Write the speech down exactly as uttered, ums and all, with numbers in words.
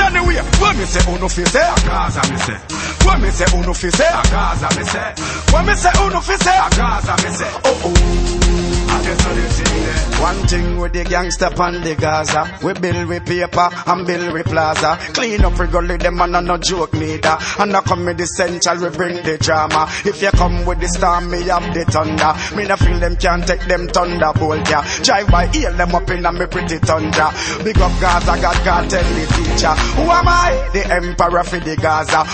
Anyway, when me say uno fi say a Gaza me say. When me say uno fi say a Gaza me say. When me say uno fi say a Gaza me say. Oh oh. One thing with the gangster pan the Gaza, we build with paper and build with plaza. Clean up regularly them and no joke neither. And I come with the central, we bring the drama. If you come with the storm, me have the thunder. Me no feel them can't take them thunderbolt, yeah. Drive by, heal them up in a me pretty thunder. Big up Gaza, God, God tell the teacher. Who am I? The emperor for the Gaza.